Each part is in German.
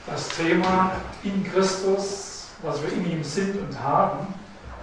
Das Thema in Christus, was wir in ihm sind und haben,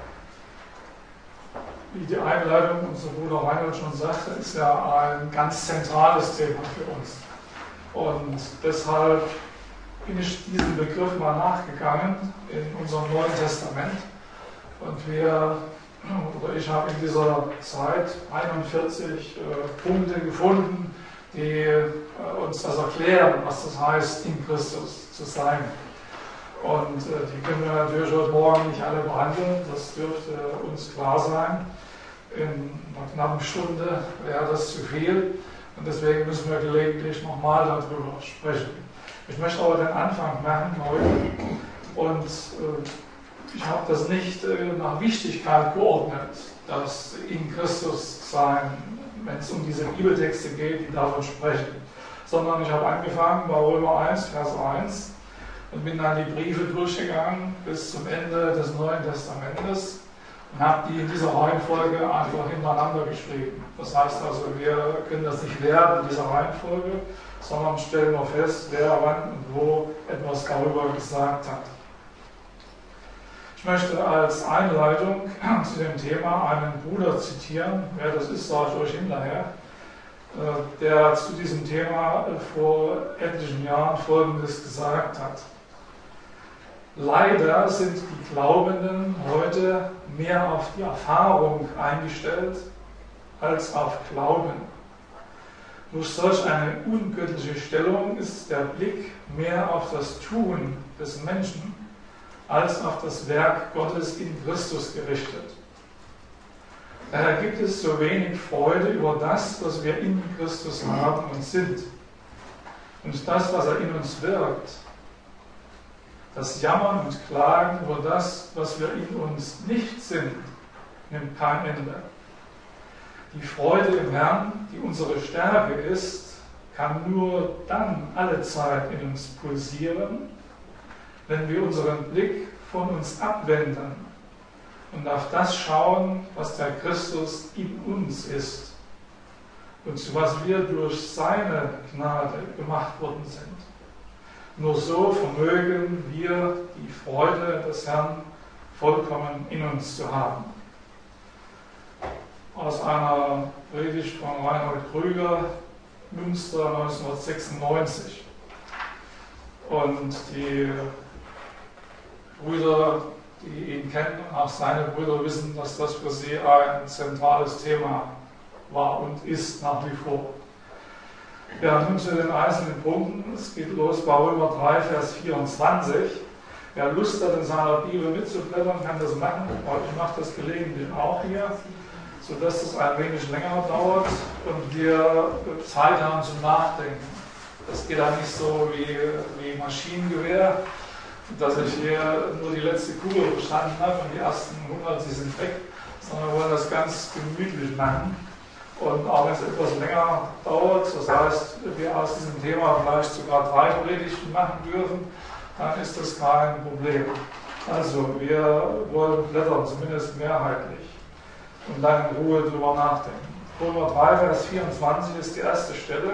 wie die Einleitung unser Bruder Reinhold schon sagte, ist ja ein ganz zentrales Thema für uns. Und deshalb bin ich diesem Begriff mal nachgegangen in unserem Neuen Testament. Und ich habe in dieser Zeit 41 Punkte gefunden, die uns das erklären, was das heißt, in Christus zu sein. Und die können wir natürlich heute Morgen nicht alle behandeln, das dürfte uns klar sein. In einer knappen Stunde wäre das zu viel und deswegen müssen wir gelegentlich nochmal darüber sprechen. Ich möchte aber den Anfang machen heute und ich habe das nicht nach Wichtigkeit geordnet, das in Christus sein, wenn es um diese Bibeltexte geht, die davon sprechen, sondern ich habe angefangen bei Römer 1, Vers 1 und bin dann die Briefe durchgegangen bis zum Ende des Neuen Testamentes und habe die in dieser Reihenfolge einfach hintereinander geschrieben. Das heißt also, wir können das nicht lernen in dieser Reihenfolge, sondern stellen nur fest, wer wann und wo etwas darüber gesagt hat. Ich möchte als Einleitung zu dem Thema einen Bruder zitieren, wer das ist, sage ich euch hinterher, der zu diesem Thema vor etlichen Jahren Folgendes gesagt hat. Leider sind die Glaubenden heute mehr auf die Erfahrung eingestellt als auf Glauben. Durch solch eine ungöttliche Stellung ist der Blick mehr auf das Tun des Menschen als auf das Werk Gottes in Christus gerichtet. Daher gibt es so wenig Freude über das, was wir in Christus haben und sind. Und das, was er in uns wirkt. Das Jammern und Klagen über das, was wir in uns nicht sind, nimmt kein Ende. Die Freude im Herrn, die unsere Stärke ist, kann nur dann alle Zeit in uns pulsieren, wenn wir unseren Blick von uns abwenden und auf das schauen, was der Christus in uns ist und zu was wir durch seine Gnade gemacht worden sind. Nur so vermögen wir die Freude des Herrn vollkommen in uns zu haben. Aus einer Predigt von Reinhold Krüger, Münster 1996. Und die Brüder, die ihn kennen, auch seine Brüder, wissen, dass das für sie ein zentrales Thema war und ist nach wie vor. Ja, nun zu den einzelnen Punkten. Es geht los bei Römer 3, Vers 24. Wer Lust hat, in seiner Bibel mitzublättern, kann das machen. Ich mache das gelegentlich auch hier, sodass es ein wenig länger dauert und wir Zeit haben zum Nachdenken. Das geht ja nicht so wie Maschinengewehr, dass ich hier nur die letzte Kugel verstanden habe und die ersten 100, sie sind weg, sondern wir wollen das ganz gemütlich machen. Und auch wenn es etwas länger dauert, das heißt, wir aus diesem Thema vielleicht sogar 3 Predigten machen dürfen, dann ist das kein Problem. Also, wir wollen blättern, zumindest mehrheitlich, und dann in Ruhe drüber nachdenken. Römer 3, Vers 24 ist die erste Stelle,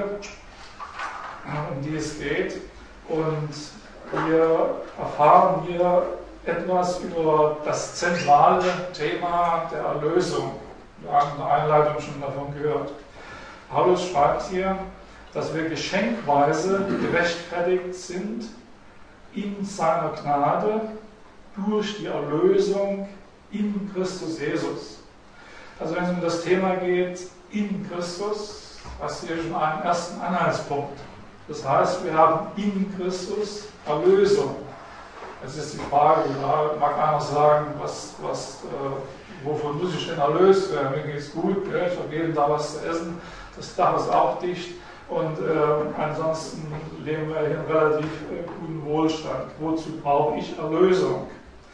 um die es geht. Und wir erfahren hier etwas über das zentrale Thema der Erlösung. Wir haben in der Einleitung schon davon gehört. Paulus schreibt hier, dass wir geschenkweise gerechtfertigt sind in seiner Gnade durch die Erlösung in Christus Jesus. Also wenn es um das Thema geht, in Christus, hast du hier schon einen ersten Anhaltspunkt. Das heißt, wir haben in Christus Erlösung. Es ist die Frage, da mag einer sagen, wovon muss ich denn erlöst werden? Mir geht es gut, ich habe jeden Tag was zu essen, das Dach ist auch dicht und ansonsten leben wir hier in relativ guten Wohlstand. Wozu brauche ich Erlösung?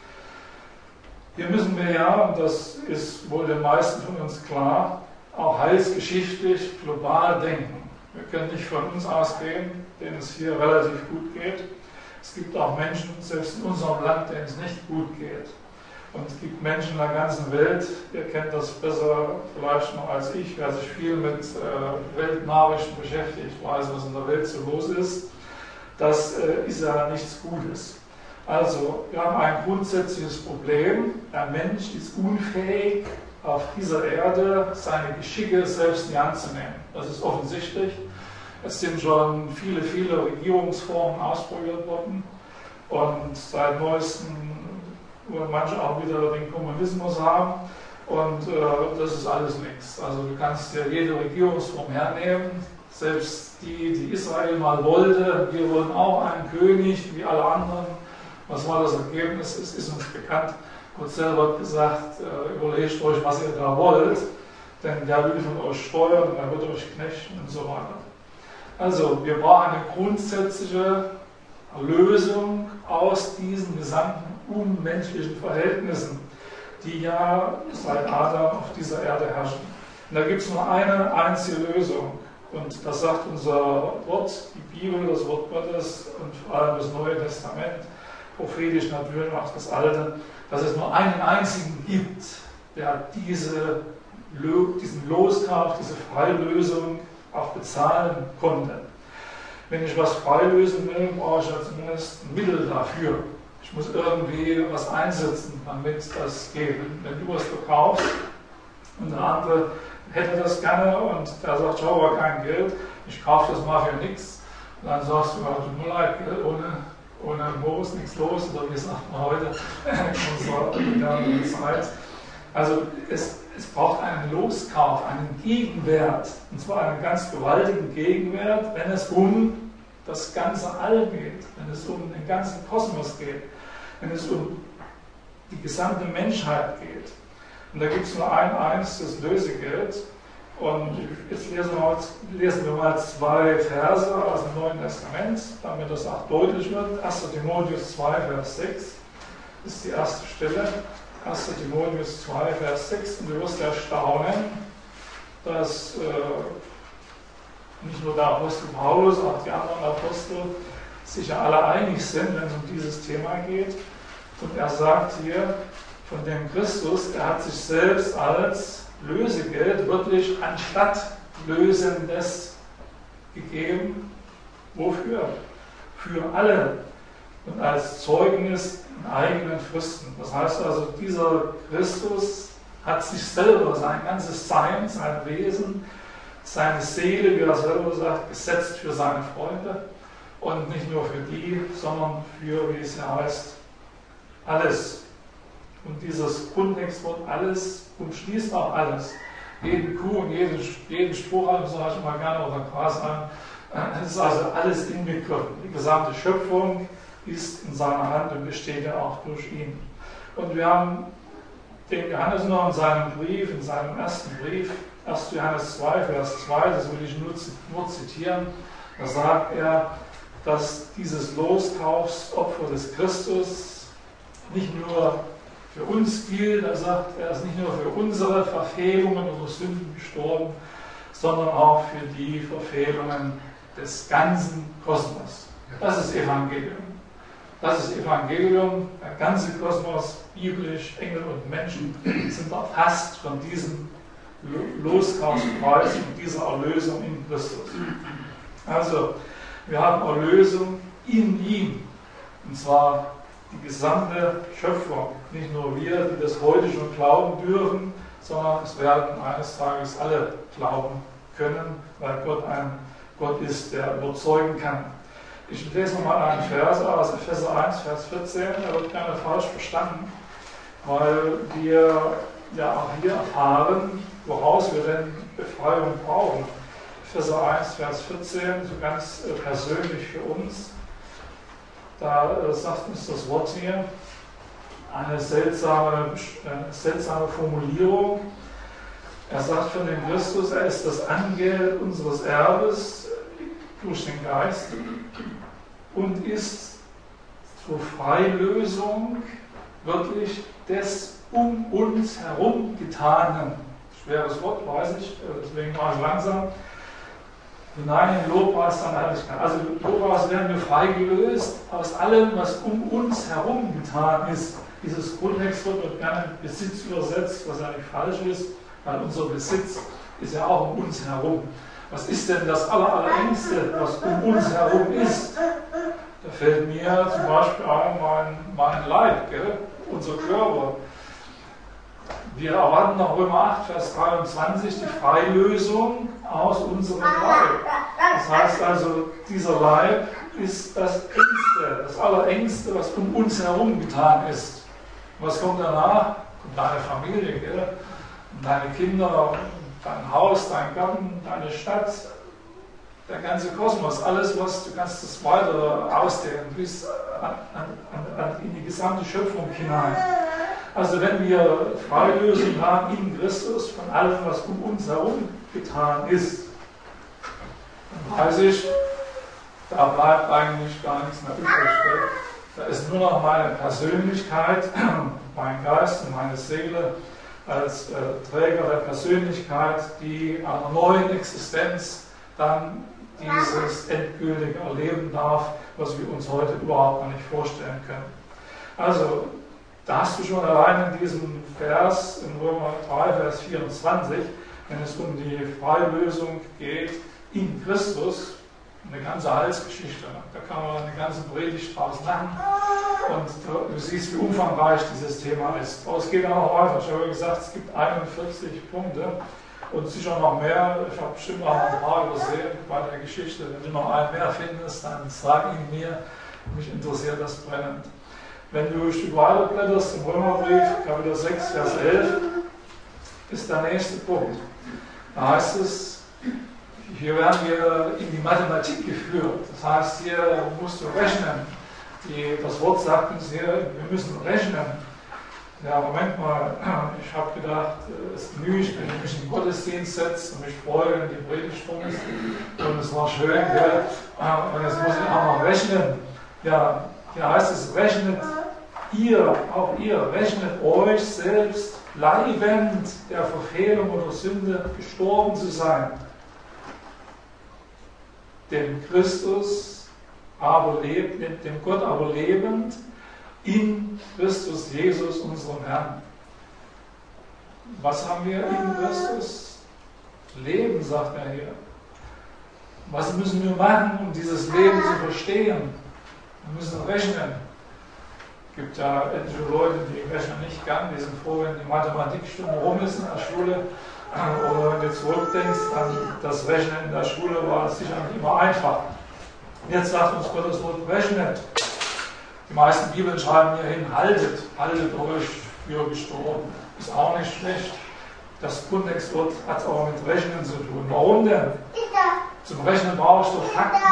Hier müssen wir ja, und das ist wohl den meisten von uns klar, auch heilsgeschichtlich global denken. Wir können nicht von uns ausgehen, denen es hier relativ gut geht. Es gibt auch Menschen, selbst in unserem Land, denen es nicht gut geht. Und es gibt Menschen in der ganzen Welt, ihr kennt das besser vielleicht noch als ich, wer sich viel mit Weltnachrichten beschäftigt, weiß, was in der Welt so los ist. das ist ja nichts Gutes. Also, wir haben ein grundsätzliches Problem. Der Mensch ist unfähig, auf dieser Erde seine Geschicke selbst in die Hand zu nehmen. Das ist offensichtlich. Es sind schon viele, viele Regierungsformen ausprobiert worden. Und seit neuestem wollen manche auch wieder den Kommunismus haben. Und das ist alles nichts. Also du kannst dir jede Regierungsform hernehmen, selbst die Israel mal wollte. Wir wollen auch einen König, wie alle anderen. Was war das Ergebnis? Es ist uns bekannt. Gott selber hat gesagt, überlegt euch, was ihr da wollt, denn der will von euch steuern und er wird euch knechten und so weiter. Also wir brauchen eine grundsätzliche Lösung aus diesen gesamten unmenschlichen Verhältnissen, die ja seit Adam auf dieser Erde herrschen. Und da gibt es nur eine einzige Lösung. Und das sagt unser Wort, die Bibel, das Wort Gottes und vor allem das Neue Testament, prophetisch natürlich auch das Alte, dass es nur einen einzigen gibt, der diesen Loskauf, diese Freilösung auch bezahlen konnte. Wenn ich was freilösen will, brauche ich ja zumindest ein Mittel dafür. Ich muss irgendwie was einsetzen, damit das geht. Wenn du was verkaufst und der andere hätte das gerne und der sagt, ich habe aber kein Geld, ich kaufe das mal für nichts, dann sagst du, tut mir leid, ohne Moos nichts los, oder wie sagt man heute in unserer modernen Zeit. Also es braucht einen Loskauf, einen Gegenwert, und zwar einen ganz gewaltigen Gegenwert, wenn es um das ganze All geht, wenn es um den ganzen Kosmos geht, wenn es um die gesamte Menschheit geht. Und da gibt es nur ein einziges Lösegeld. Und jetzt lesen wir mal zwei Verse aus dem Neuen Testament, damit das auch deutlich wird. 1. Timotheus 2, Vers 6 ist die erste Stelle. 1. Timotheus 2, Vers 6. Und du wirst erstaunen, dass nicht nur der Apostel Paulus, auch die anderen Apostel sich ja alle einig sind, wenn es um dieses Thema geht. Und er sagt hier von dem Christus, er hat sich selbst als Lösegeld wirklich anstatt Lösendes gegeben. Wofür? Für alle und als Zeugnis in eigenen Fristen. Das heißt also, dieser Christus hat sich selber, sein ganzes Sein, sein Wesen, seine Seele, wie er selber sagt, gesetzt für seine Freunde und nicht nur für die, sondern für, wie es ja heißt, alles. Und dieses Grundtextwort alles umschließt auch alles. Jeden Kuh und jeden Strohhalm, sage ich mal gerne, oder Grashalm. Es ist also alles inbegriffen. Die gesamte Schöpfung ist in seiner Hand und besteht ja auch durch ihn. Und wir haben den Johannes noch in seinem Brief, in seinem ersten Brief, 1. Johannes 2, Vers 2, das will ich nur zitieren, da sagt er, dass dieses Loskaufsopfer des Christus nicht nur für uns gilt, er sagt, er ist nicht nur für unsere Verfehlungen oder Sünden gestorben, sondern auch für die Verfehlungen des ganzen Kosmos. Das ist Evangelium. Das ist Evangelium. Der ganze Kosmos, biblisch, Engel und Menschen, sind erfasst von diesem Loskaufspreis und dieser Erlösung in Christus. Also, wir haben Erlösung in ihm. Und zwar die gesamte Schöpfung, nicht nur wir, die das heute schon glauben dürfen, sondern es werden eines Tages alle glauben können, weil Gott ein Gott ist, der überzeugen kann. Ich lese nochmal einen Vers aus Epheser 1, Vers 14, er wird gerne falsch verstanden, weil wir ja auch hier erfahren, woraus wir denn Befreiung brauchen. Epheser 1, Vers 14, so ganz persönlich für uns. Da sagt uns das Wort hier eine seltsame Formulierung. Er sagt von dem Christus, er ist das Angeld unseres Erbes durch den Geist und ist zur Freilösung wirklich des um uns herum Getanen. Schweres Wort, weiß ich, deswegen war ich langsam. Hinein in Lobpreis seiner Herrlichkeit. Also Lobpreis werden wir freigelöst aus allem, was um uns herum getan ist. Dieses Grundtextwort wird gerne mit Besitz übersetzt, was ja nicht falsch ist, weil unser Besitz ist ja auch um uns herum. Was ist denn das Allerengste, was um uns herum ist? fällt mir zum Beispiel ein, mein Leib, gell? Unser Körper. Wir erwarten nach Römer 8, Vers 23 die Freilösung aus unserem Leib. Das heißt also, dieser Leib ist das Engste, das Allerengste, was um uns herum getan ist. Was kommt danach? Kommt deine Familie, gell? Deine Kinder, dein Haus, dein Garten, deine Stadt, der ganze Kosmos, alles, was du kannst das weiter ausdehnen, bis in die gesamte Schöpfung hinein. Also wenn wir Freilösung haben in Christus von allem, was um uns herum getan ist, dann weiß ich, da bleibt eigentlich gar nichts mehr übrig. Da ist nur noch meine Persönlichkeit, mein Geist und meine Seele als Träger der Persönlichkeit, die einer neuen Existenz dann dieses endgültige erleben darf, was wir uns heute überhaupt noch nicht vorstellen können. Also, da hast du schon allein in diesem Vers, in Römer 3, Vers 24, wenn es um die Freilösung geht in Christus, eine ganze Heilsgeschichte. Da kann man eine ganze Predigt draus machen und du siehst, wie umfangreich dieses Thema ist. Aber es geht auch noch weiter. Ich habe gesagt, es gibt 41 Punkte und sicher noch mehr. Ich habe bestimmt noch ein paar übersehen bei der Geschichte. Wenn du noch einen mehr findest, dann sag ihn mir. Mich interessiert das brennend. Wenn du ein Stück weiter blätterst im Römerbrief, Kapitel 6, Vers 11, ist der nächste Punkt. Da heißt es, hier werden wir in die Mathematik geführt. Das heißt, hier musst du rechnen. Das Wort sagt uns hier, wir müssen rechnen. Ja, Moment mal, ich habe gedacht, es genügt, wenn ich mich in den Gottesdienst setze und mich freue, wenn die Predigtstunde ist. Und es war schön, gell? Und jetzt muss ich auch noch rechnen. Ja, hier heißt es, rechnet ihr, auch ihr, rechnet euch selbst leibend der Verfehlung oder Sünde gestorben zu sein. Dem Christus aber lebt, dem Gott aber lebend in Christus Jesus, unserem Herrn. Was haben wir in Christus? Leben, sagt er hier. Was müssen wir machen, um dieses Leben zu verstehen? Wir müssen rechnen. Es gibt ja etliche Leute, die rechnen nicht gern, die sind froh, wenn die Mathematikstunde rum ist in der Schule. Oder wenn du zurückdenkst an das Rechnen in der Schule, war es sicher nicht immer einfach. Jetzt sagt uns Gottes Wort, rechnet. Die meisten Bibeln schreiben hier hin, haltet euch für gestorben. Ist auch nicht schlecht. Das Grundtextwort hat es auch mit Rechnen zu tun. Warum denn? Zum Rechnen brauchst du Fakten.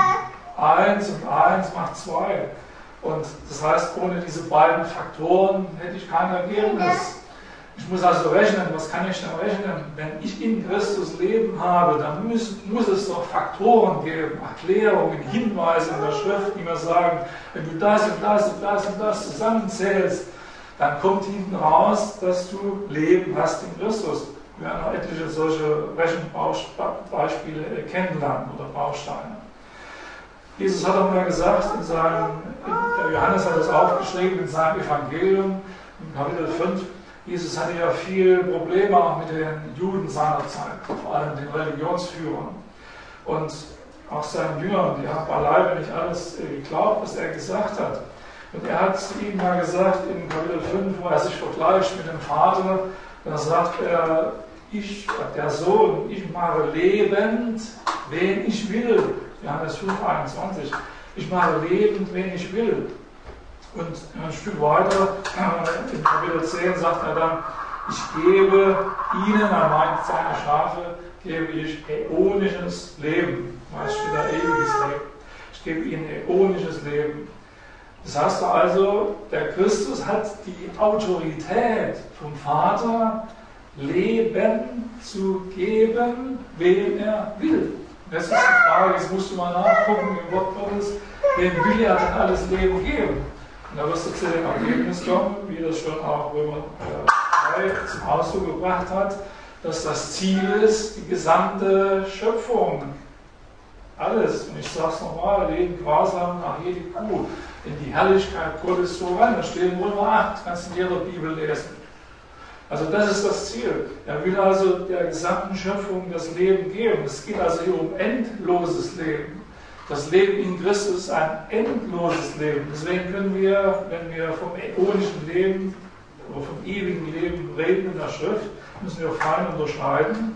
1 und 1 macht 2. Und das heißt, ohne diese beiden Faktoren hätte ich kein Ergebnis. Ich muss also rechnen. Was kann ich denn rechnen? Wenn ich in Christus Leben habe, dann muss es doch Faktoren geben, Erklärungen, Hinweise in der Schrift, die mir sagen, wenn du das und das und das und das zusammenzählst, dann kommt hinten raus, dass du Leben hast in Christus. Wir werden noch etliche solche Rechenbeispiele kennenlernen oder Bausteine. Jesus hat auch mal gesagt, der Johannes hat das aufgeschrieben in seinem Evangelium, in Kapitel 5, Jesus hatte ja viele Probleme auch mit den Juden seiner Zeit, vor allem den Religionsführern. Und auch seinen Jüngern, die haben beileibe nicht alles geglaubt, was er gesagt hat. Und er hat zu ihnen mal gesagt, in Kapitel 5, wo er sich vergleicht mit dem Vater, da sagt er, der Sohn, ich mache lebend, wen ich will. Johannes 5, 21. Ich mache lebend, wen ich will. Und ein Stück weiter, in Kapitel 10, sagt er dann, ich gebe ihnen, er meint seine Schafe, gebe ich äonisches Leben. Es steht da ewiges Leben. Ich gebe ihnen äonisches Leben. Das heißt also, der Christus hat die Autorität vom Vater, Leben zu geben, wem er will. Das ist die Frage, jetzt musst du mal nachgucken im Wort Gottes, wem will er denn alles Leben geben? Und da wirst du zu dem Ergebnis kommen, wie das schon auch Römer 3 zum Ausdruck gebracht hat, dass das Ziel ist, die gesamte Schöpfung, alles, und ich sage es nochmal, Leben Gewahrsam nach jede Kuh, in die Herrlichkeit Gottes so rein. Das steht in Römer 8, kannst du in jeder Bibel lesen. Also das ist das Ziel. Er will also der gesamten Schöpfung das Leben geben. Es geht also hier um endloses Leben. Das Leben in Christus ist ein endloses Leben. Deswegen können wir, wenn wir vom äonischen Leben oder vom ewigen Leben reden in der Schrift, müssen wir fein unterscheiden.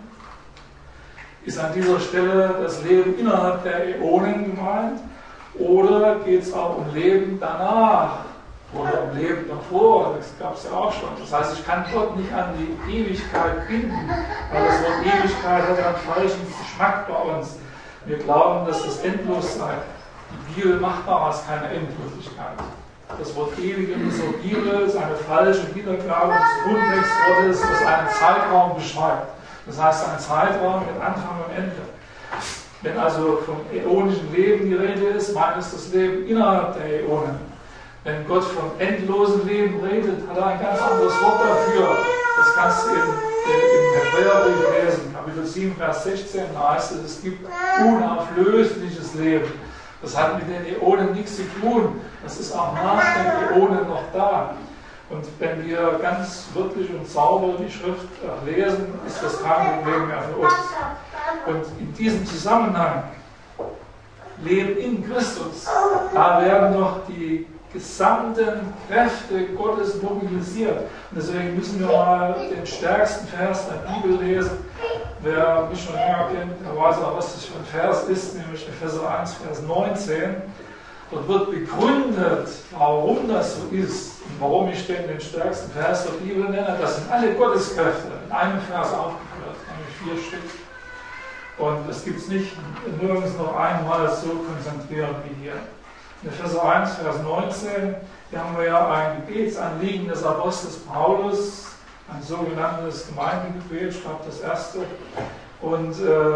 Ist an dieser Stelle das Leben innerhalb der Äonen gemeint oder geht es auch um Leben danach oder um Leben davor? Das gab es ja auch schon. Das heißt, ich kann Gott nicht an die Ewigkeit binden, weil das Wort Ewigkeit hat einen falschen Geschmack bei uns. Wir glauben, dass das endlos sei. Die Bibel macht daraus keine Endlosigkeit. Das Wort ewig in unserer Bibel ist eine falsche Wiedergabe des Grundtextwortes, das einen Zeitraum beschreibt. Das heißt, ein Zeitraum mit Anfang und Ende. Wenn also vom äonischen Leben die Rede ist, meint es das Leben innerhalb der Äonen. Wenn Gott vom endlosen Leben redet, hat er ein ganz anderes Wort dafür. Das kannst du im Hebräerbrief lesen, Kapitel 7, Vers 16, da heißt es gibt unauflösliches Leben. Das hat mit den Äonen nichts zu tun. Das ist auch nach den Äonen noch da. Und wenn wir ganz wörtlich und sauber die Schrift lesen, ist das kein Problem mehr für uns. Und in diesem Zusammenhang, Leben in Christus, da werden doch die gesamten Kräfte Gottes mobilisiert. Und deswegen müssen wir mal den stärksten Vers der Bibel lesen. Wer mich schon länger kennt, der weiß auch, was das für ein Vers ist, nämlich Epheser 1, Vers 19. Dort wird begründet, warum das so ist und warum ich den stärksten Vers der Bibel nenne. Das sind alle Gotteskräfte in einem Vers aufgeführt, nämlich 4 Stück. Und es gibt es nicht nirgends noch einmal so konzentriert wie hier. In Epheser 1, Vers 19, hier haben wir ja ein Gebetsanliegen des Apostels Paulus, ein sogenanntes Gemeindegebet, ich glaube das erste. Und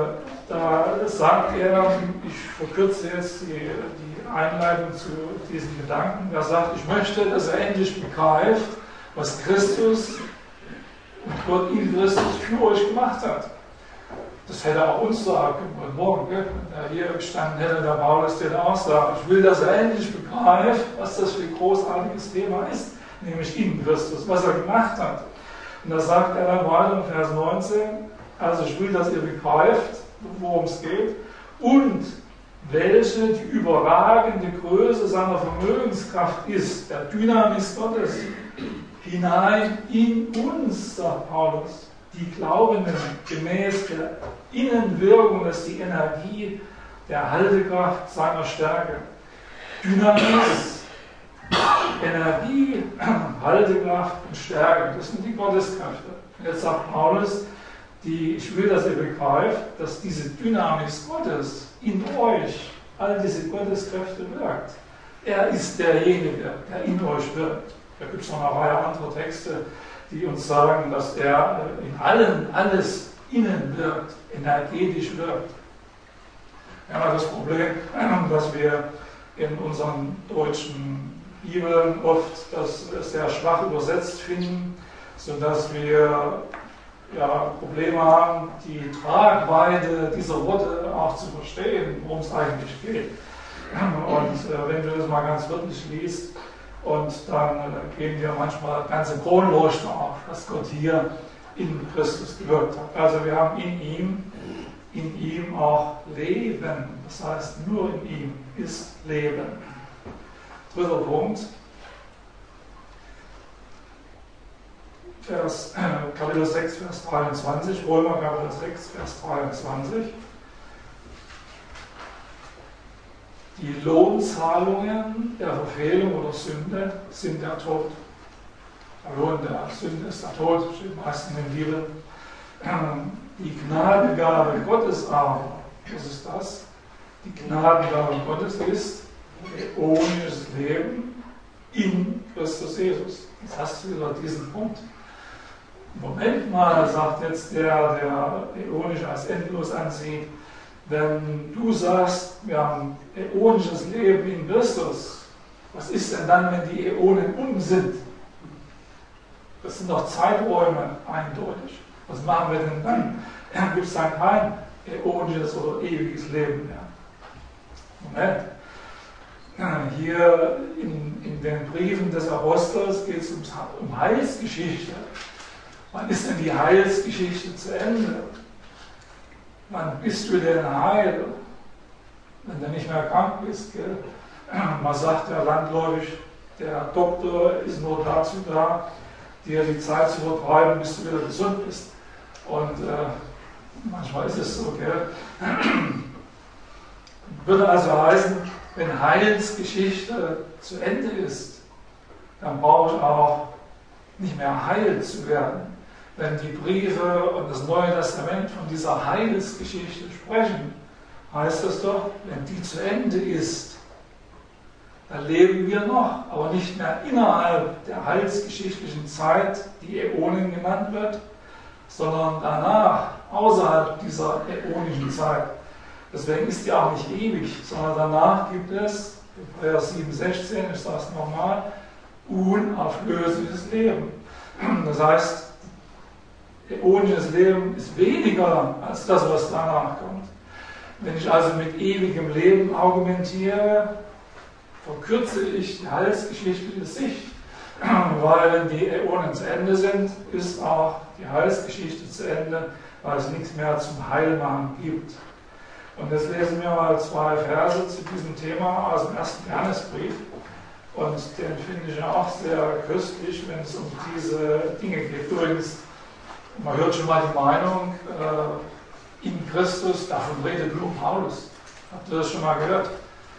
da sagt er, ich verkürze jetzt die Einleitung zu diesen Gedanken, er sagt, ich möchte, dass er endlich begreift, was Christus und Gott in Christus für euch gemacht hat. Das hätte er auch uns sagen können, heute Morgen, wenn er hier gestanden hätte, der Paulus den auch sagt, ich will, dass er endlich begreift, was das für ein großartiges Thema ist, nämlich in Christus, was er gemacht hat. Und da sagt er dann weiter in Vers 19, also ich will, dass ihr begreift, worum es geht, und welche die überragende Größe seiner Vermögenskraft ist, der Dynamis Gottes, hinein in uns, sagt Paulus, die Glaubenden, gemäß der Innenwirkung ist die Energie der Haltekraft seiner Stärke. Dynamis, Energie, Haltekraft und Stärke, das sind die Gotteskräfte. Jetzt sagt Paulus, ich will, dass ihr begreift, dass diese Dynamis Gottes in euch, all diese Gotteskräfte wirkt. Er ist derjenige, der in euch wirkt. Da gibt es noch eine Reihe anderer Texte, die uns sagen, dass er in allen alles innen wirkt, energetisch wirkt. Wir haben das Problem, dass wir in unseren deutschen Bibeln oft das sehr schwach übersetzt finden, sodass wir Probleme haben, die Tragweite dieser Worte auch zu verstehen, worum es eigentlich geht. Und wenn du das mal ganz wörtlich liest, und dann gehen wir manchmal ganze Kronleuchter auf, was Gott hier in Christus gewirkt hat. Also wir haben in ihm auch Leben. Das heißt, nur in ihm ist Leben. Dritter Punkt. Kapitel 6, Vers 23, Römer Kapitel 6, Vers 23. Die Lohnzahlungen der Verfehlung oder Sünde sind der Tod. Der Lohn der Sünde ist der Tod, steht meistens in der Bibel. Die Gnadengabe Gottes aber, was ist das? Die Gnadengabe Gottes ist äonisches Leben in Christus Jesus. Jetzt hast du wieder diesen Punkt. Moment mal, sagt jetzt der äonisch als endlos ansieht, wenn du sagst, wir haben äonisches Leben in Christus, was ist denn dann, wenn die Äonen um sind? Das sind doch Zeiträume eindeutig. Was machen wir denn dann? Gibt es dann kein äonisches oder ewiges Leben mehr? Moment. Hier in den Briefen des Apostels geht es um Heilsgeschichte. Wann ist denn die Heilsgeschichte zu Ende? Wann bist du denn heil? wenn du nicht mehr krank bist. Gell? Man sagt ja landläufig, der Doktor ist nur dazu da, dir die Zeit zu vertreiben, bis du wieder gesund bist. Und manchmal ist es so, gell? Würde also heißen, wenn Heilsgeschichte zu Ende ist, dann brauche ich auch nicht mehr heil zu werden. Wenn die Briefe und das Neue Testament von dieser Heilsgeschichte sprechen, heißt das doch, wenn die zu Ende ist, dann leben wir noch, aber nicht mehr innerhalb der heilsgeschichtlichen Zeit, die Äonen genannt wird, sondern danach, außerhalb dieser äonischen Zeit. Deswegen ist die auch nicht ewig, sondern danach gibt es, Hebräer 7,16, ich sage es nochmal, unauflösliches Leben. Das heißt, äonisches Leben ist weniger als das, was danach kommt. Wenn ich also mit ewigem Leben argumentiere, verkürze ich die heilsgeschichtliche Sicht, weil wenn die Äonen zu Ende sind, ist auch die Heilsgeschichte zu Ende, weil es nichts mehr zum Heilmachen gibt. Und jetzt lesen wir mal 2 Verse zu diesem Thema aus dem 1. Johannesbrief. Und den finde ich ja auch sehr köstlich, wenn es um diese Dinge geht. Übrigens, man hört schon mal die Meinung, in Christus, davon redet nur Paulus. Habt ihr das schon mal gehört?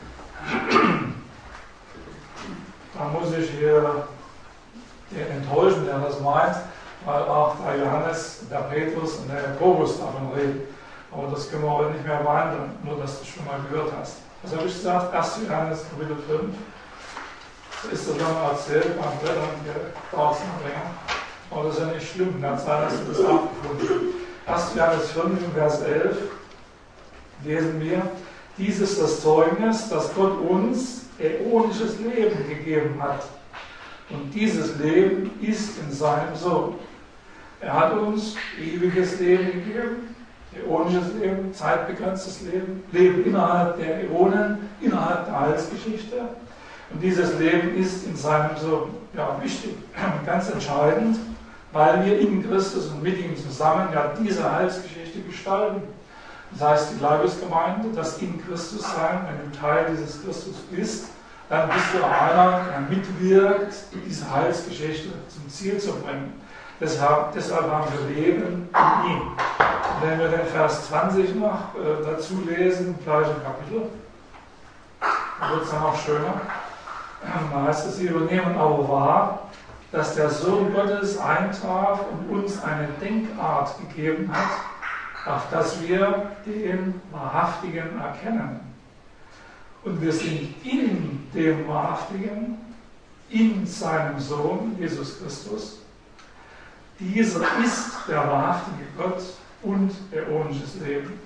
Da muss ich hier den enttäuschen, der das meint, weil auch der Johannes, der Petrus und der Jakobus davon reden. Aber das können wir heute nicht mehr behandeln, nur dass du es schon mal gehört hast. Was habe ich gesagt? 1. Johannes Kapitel 5. Da ist das dann erzählt beim Blättern, dauert es noch länger. Aber das ist ja nicht schlimm, in der Zeit hast du das abgefunden. 1. Johannes 5, Vers 11 lesen wir: Dies ist das Zeugnis, dass Gott uns äonisches Leben gegeben hat. Und dieses Leben ist in seinem Sohn. Er hat uns ewiges Leben gegeben, äonisches Leben, zeitbegrenztes Leben, Leben innerhalb der Äonen, innerhalb der Heilsgeschichte. Und dieses Leben ist in seinem Sohn. Ja, wichtig, ganz entscheidend, weil wir in Christus und mit ihm zusammen ja diese Heilsgeschichte gestalten. Das heißt, die Leibesgemeinde, das in Christus sein, wenn du Teil dieses Christus bist, dann bist du einer, der mitwirkt, diese Heilsgeschichte zum Ziel zu bringen. Deshalb haben wir Leben in ihm. Und wenn wir den Vers 20 noch dazu lesen, im gleichen Kapitel, dann wird es dann auch schöner. Da heißt es, sie übernehmen aber wahr, dass der Sohn Gottes eintraf und uns eine Denkart gegeben hat, auf dass wir den Wahrhaftigen erkennen. Und wir sind in dem Wahrhaftigen, in seinem Sohn, Jesus Christus. Dieser ist der wahrhaftige Gott und äonisches Leben.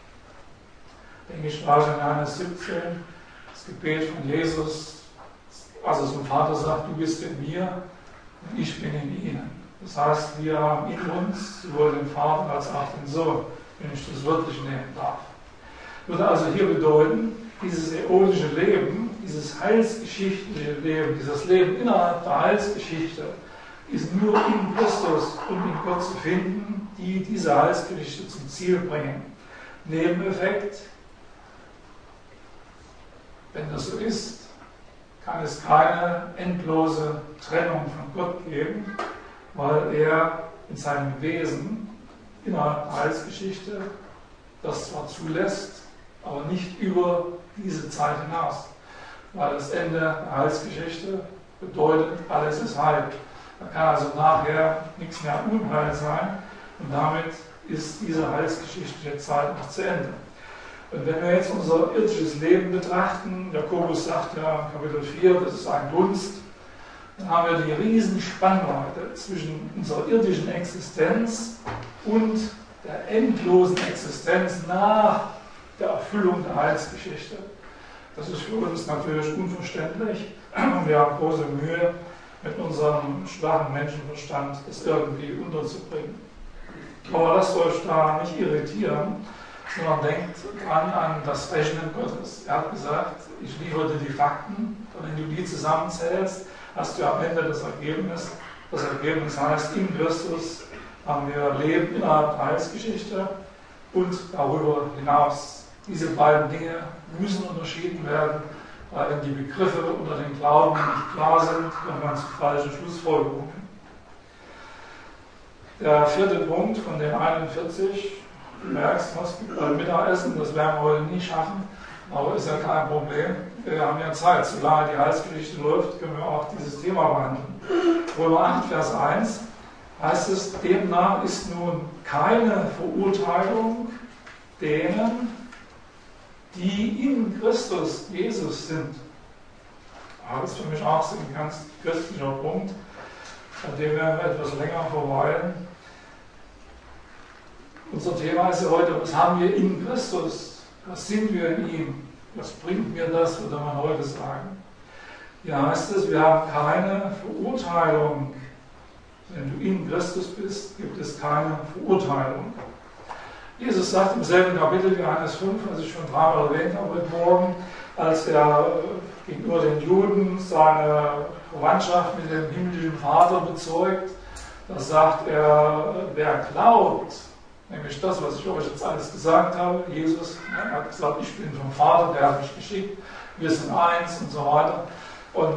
Denke ich, war in Johannes 17, das Gebet von Jesus, also zum Vater sagt, du bist in mir und ich bin in ihnen. Das heißt, wir haben in uns sowohl den Vater als auch den Sohn, wenn ich das wörtlich nehmen darf. Würde also hier bedeuten, dieses äonische Leben, dieses heilsgeschichtliche Leben, dieses Leben innerhalb der Heilsgeschichte, ist nur in Christus und in Gott zu finden, die diese Heilsgeschichte zum Ziel bringen. Nebeneffekt, wenn das so ist, kann es keine endlose Trennung von Gott geben, weil er in seinem Wesen innerhalb der Heilsgeschichte das zwar zulässt, aber nicht über diese Zeit hinaus. Weil das Ende der Heilsgeschichte bedeutet, alles ist heil. Da kann also nachher nichts mehr Unheil sein und damit ist diese heilsgeschichtliche Zeit noch zu Ende. Und wenn wir jetzt unser irdisches Leben betrachten, Jakobus sagt ja in Kapitel 4, das ist ein Dunst, dann haben wir die riesen Spannweite zwischen unserer irdischen Existenz und der endlosen Existenz nach der Erfüllung der Heilsgeschichte. Das ist für uns natürlich unverständlich und wir haben große Mühe, mit unserem schwachen Menschenverstand das irgendwie unterzubringen. Aber lasst euch da nicht irritieren, sondern denkt dran an das Rechnen Gottes. Er hat gesagt, ich liefere dir die Fakten, und wenn du die zusammenzählst, hast du am Ende das Ergebnis. Das Ergebnis heißt, in Christus haben wir Leben innerhalb der Heilsgeschichte und darüber hinaus. Diese beiden Dinge müssen unterschieden werden, weil wenn die Begriffe unter den Glauben nicht klar sind, kommt man zu falschen Schlussfolgerungen. Der vierte Punkt von den 41, du merkst, es gibt beim Mittagessen, das werden wir heute nie schaffen, aber ist ja kein Problem. Wir haben ja Zeit, solange die Heilsgeschichte läuft, können wir auch dieses Thema behandeln. Römer 8, Vers 1 heißt es, demnach ist nun keine Verurteilung denen, die in Christus Jesus sind. Das ist für mich auch so ein ganz christlicher Punkt, an dem werden wir etwas länger verweilen. Unser Thema ist ja heute, was haben wir in Christus? Was sind wir in ihm? Was bringt mir das, würde man heute sagen? Hier heißt es, wir haben keine Verurteilung. Wenn du in Christus bist, gibt es keine Verurteilung. Jesus sagt im selben Kapitel, Johannes 5, was ich schon dreimal erwähnt habe heute Morgen, als er gegenüber den Juden seine Verwandtschaft mit dem himmlischen Vater bezeugt, da sagt er, wer glaubt, nämlich das, was ich euch jetzt alles gesagt habe, Jesus hat gesagt, ich bin vom Vater, der hat mich geschickt, wir sind eins und so weiter. Und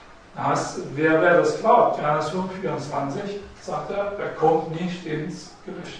wer das glaubt, Johannes 5, 24, sagt er, der kommt nicht ins Gericht.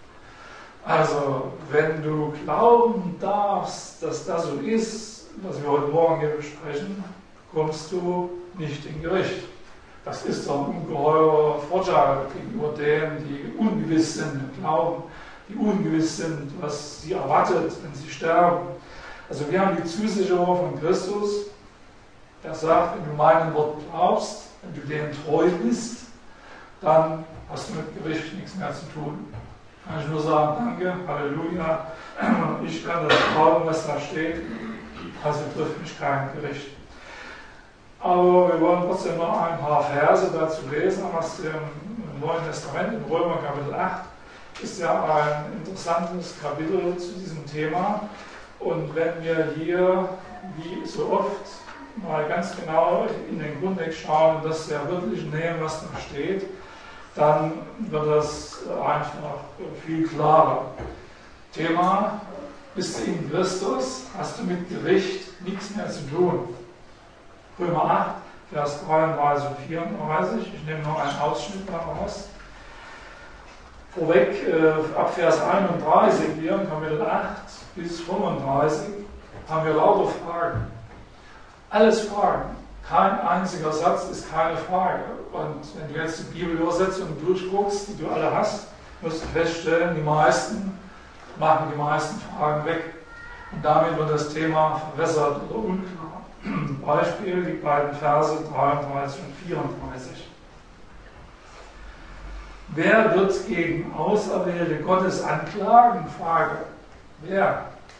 Also, wenn du glauben darfst, dass das so ist, was wir heute Morgen hier besprechen, kommst du nicht in Gericht. Das ist doch ein ungeheurer Vorteil gegenüber denen, die ungewiss sind im Glauben, die ungewiss sind, was sie erwartet, wenn sie sterben. Also wir haben die Zusicherung von Christus, der sagt, wenn du meinem Wort glaubst, wenn du denen treu bist, dann hast du mit Gericht nichts mehr zu tun. Kann ich nur sagen, danke, Halleluja, ich kann das glauben, was da steht, also trifft mich kein Gericht. Aber wir wollen trotzdem noch ein paar Verse dazu lesen aus dem Neuen Testament, in Römer Kapitel 8, ist ja ein interessantes Kapitel zu diesem Thema. Und wenn wir hier, wie so oft, mal ganz genau in den Grundtext schauen und das sehr wörtlich nehmen, was da steht, dann wird das einfach viel klarer. Thema, bist du in Christus, hast du mit Gericht nichts mehr zu tun. Römer 8, Vers 33 und 34, ich nehme noch einen Ausschnitt daraus. Vorweg, ab Vers 31 hier, Kapitel 8 bis 35, haben wir lauter Fragen. Alles Fragen. Kein einziger Satz ist keine Frage. Und wenn du jetzt die Bibelübersetzung durchguckst, die du alle hast, wirst du feststellen, die meisten machen die meisten Fragen weg. Und damit wird das Thema verwässert oder unklar. Beispiel die beiden Verse 33 und 34. Wer wird gegen Auserwählte Gottes anklagen? Frage. Wer?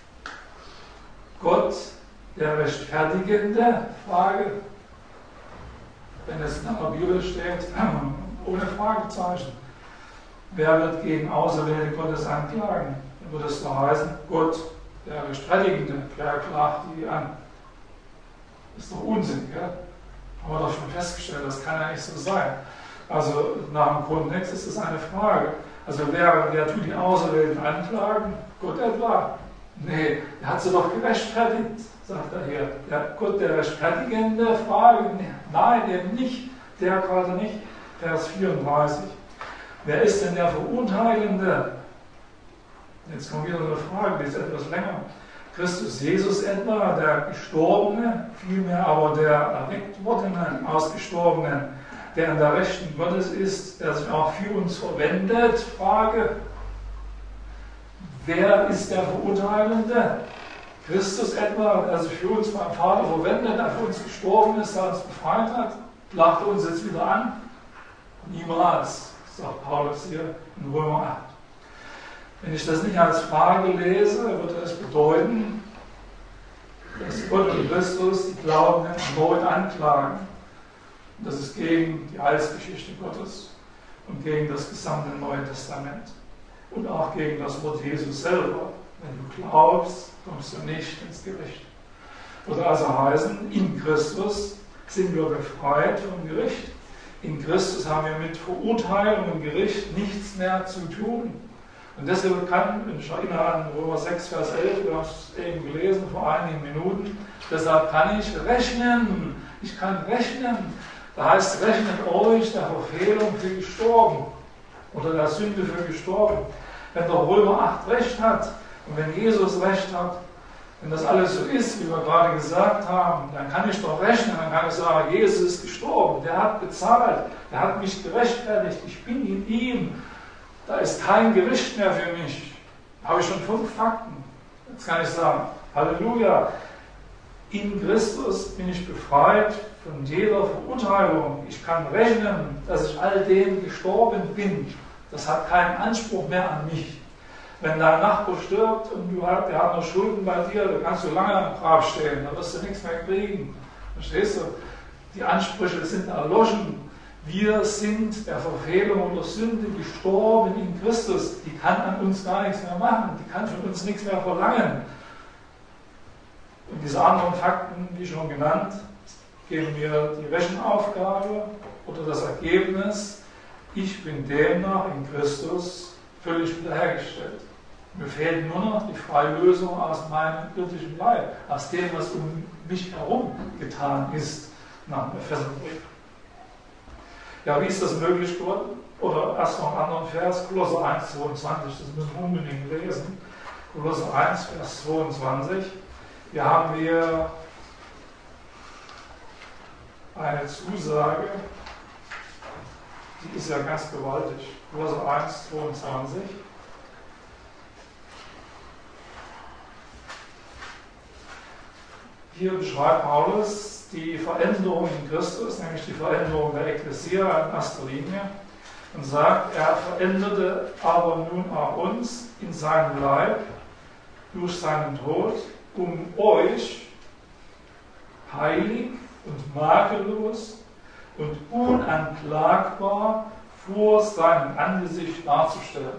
Gott, der Rechtfertigende? Frage. Wenn es in der Bibel steht, ohne Fragezeichen. Wer wird gegen Auserwählte Gottes anklagen? Dann würde es da heißen, Gott, der Rechtfertigende. Wer klagt die an? Das ist doch Unsinn, gell? Haben wir doch schon festgestellt, das kann ja nicht so sein. Also nach dem Grundtext ist es eine Frage. Also wer tut die Auserwählten anklagen? Gott etwa? Nee, der hat sie doch gerechtfertigt, sagt er hier. Der Gott, der Rechtfertigende, Frage? Nee, nein, eben nicht. Der gerade nicht. Vers 34. Wer ist denn der Verurteilende? Jetzt kommt wieder eine Frage, die ist etwas länger. Christus Jesus etwa, der Gestorbene, vielmehr aber der erweckt Wordene aus Gestorbenen, der an der Rechten Gottes ist, der sich auch für uns verwendet. Frage, wer ist der Verurteilende? Christus etwa, der sich für uns beim Vater verwendet, der für uns gestorben ist, der uns befreit hat, lacht er uns jetzt wieder an? Niemals, sagt Paulus hier in Römer 8. Wenn ich das nicht als Frage lese, würde es bedeuten, dass Gott und Christus die Glaubenden erneut anklagen. Und das ist gegen die Heilsgeschichte Gottes und gegen das gesamte Neue Testament. Und auch gegen das Wort Jesus selber. Wenn du glaubst, kommst du nicht ins Gericht. Würde also heißen, in Christus sind wir befreit vom Gericht. In Christus haben wir mit Verurteilung und Gericht nichts mehr zu tun. Und deshalb kann, ich erinnere an Römer 6, Vers 11, wir haben es eben gelesen vor einigen Minuten, deshalb kann ich rechnen. Ich kann rechnen. Da heißt, rechnet euch der Verfehlung für gestorben oder der Sünde für gestorben. Wenn der Römer 8 recht hat und wenn Jesus recht hat, wenn das alles so ist, wie wir gerade gesagt haben, dann kann ich doch rechnen, dann kann ich sagen, Jesus ist gestorben, der hat bezahlt, der hat mich gerechtfertigt, ich bin in ihm, da ist kein Gericht mehr für mich. Da habe ich schon 5 Fakten. Jetzt kann ich sagen, Halleluja, in Christus bin ich befreit von jeder Verurteilung. Ich kann rechnen, dass ich all dem gestorben bin. Das hat keinen Anspruch mehr an mich. Wenn dein Nachbar stirbt und der hat noch Schulden bei dir, dann kannst du lange am Grab stehen, da wirst du nichts mehr kriegen. Verstehst du? Die Ansprüche sind erloschen. Wir sind der Verfehlung oder Sünde gestorben in Christus. Die kann an uns gar nichts mehr machen. Die kann von uns nichts mehr verlangen. Und diese anderen Fakten, wie schon genannt, geben mir die Rechenaufgabe oder das Ergebnis. Ich bin demnach in Christus völlig wiederhergestellt. Mir fehlt nur noch die Freilösung aus meinem irdischen Leib, aus dem, was um mich herum getan ist, nach dem Epheserbrief. Ja, wie ist das möglich geworden? Oder erst noch einen anderen Vers, Kolosser 1, 22, das müssen wir unbedingt lesen. Kolosser 1, Vers 22. Hier haben wir eine Zusage, die ist ja ganz gewaltig. Kolosser 1, 22. Hier beschreibt Paulus die Veränderung in Christus, nämlich die Veränderung der Ekklesia in erster Linie, und sagt, er veränderte aber nun auch uns in seinem Leib durch seinen Tod, um euch heilig und makellos und unanklagbar vor seinem Angesicht darzustellen.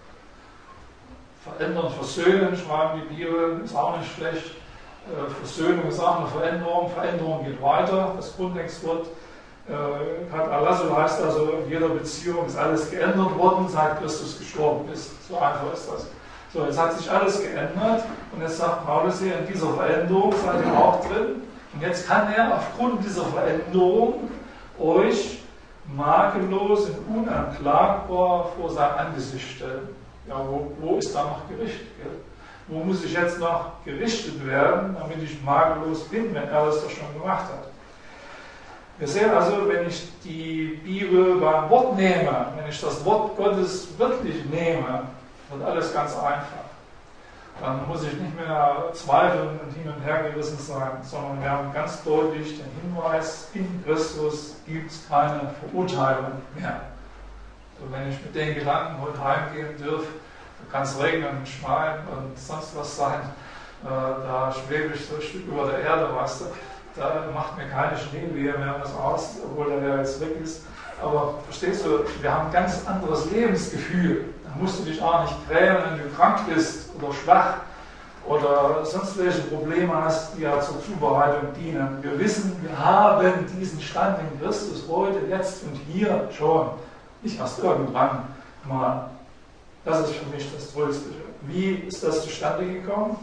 Verändern, versöhnen, schreiben die Bibel, ist auch nicht schlecht. Versöhnung ist auch eine Veränderung. Veränderung geht weiter. Das Grundtextwort Katallasso heißt also, in jeder Beziehung ist alles geändert worden, seit Christus gestorben ist. So einfach ist das. So, jetzt hat sich alles geändert und jetzt sagt Paulus hier, in dieser Veränderung seid ihr auch drin. Und jetzt kann er aufgrund dieser Veränderung euch makellos und unanklagbar vor sein Angesicht stellen. Ja, wo ist da noch Gericht? Gell? Wo muss ich jetzt noch gerichtet werden, damit ich makellos bin, wenn er das doch schon gemacht hat? Wir sehen also, wenn ich die Bibel beim Wort nehme, wenn ich das Wort Gottes wirklich nehme, wird alles ganz einfach. Dann muss ich nicht mehr zweifeln und hin und her gerissen sein, sondern wir haben ganz deutlich den Hinweis, in Christus gibt es keine Verurteilung mehr. Also wenn ich mit den Gedanken heute heimgehen dürfte, da kann es regnen und schneien und sonst was sein, da schwebe ich so ein Stück über der Erde, weißt du, da macht mir keine Schneewehe mehr was aus, obwohl der ja jetzt weg ist. Aber verstehst du, wir haben ein ganz anderes Lebensgefühl. Da musst du dich auch nicht grämen, wenn du krank bist oder schwach oder sonst welche Probleme hast, die ja zur Zubereitung dienen. Wir wissen, wir haben diesen Stand in Christus heute, jetzt und hier schon. Nicht erst irgendwann mal. Das ist für mich das Tröstliche. Wie ist das zustande gekommen?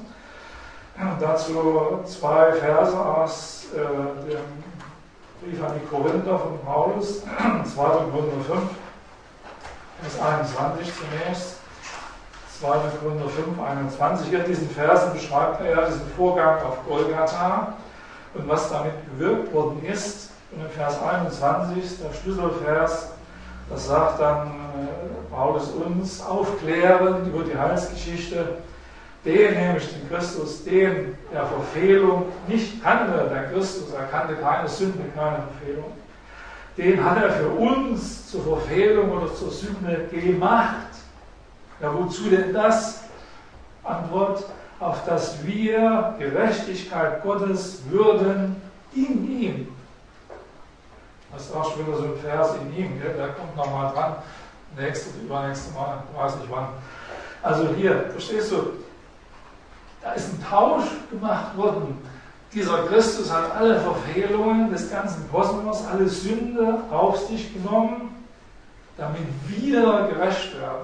Dazu 2 Verse aus dem Brief an die Korinther von Paulus, 2. Korinther 5, Vers 21 zunächst. 2. Korinther 5, 21. Hier in diesen Versen beschreibt er diesen Vorgang auf Golgatha und was damit gewirkt worden ist. Und in Vers 21, der Schlüsselvers, das sagt dann Paulus uns, aufklärend über die Heilsgeschichte, den, nämlich den Christus, den er Verfehlung nicht kannte, der Christus, er kannte keine Sünde, keine Verfehlung, den hat er für uns zur Verfehlung oder zur Sünde gemacht. Ja, wozu denn das? Antwort, auf dass wir Gerechtigkeit Gottes würden in ihm. Das ist auch schon wieder so ein Vers in ihm, gell? Der kommt nochmal dran, nächste oder übernächste Mal, weiß nicht wann. Also hier, verstehst du, da ist ein Tausch gemacht worden. Dieser Christus hat alle Verfehlungen des ganzen Kosmos, alle Sünde auf sich genommen, damit wir gerecht werden.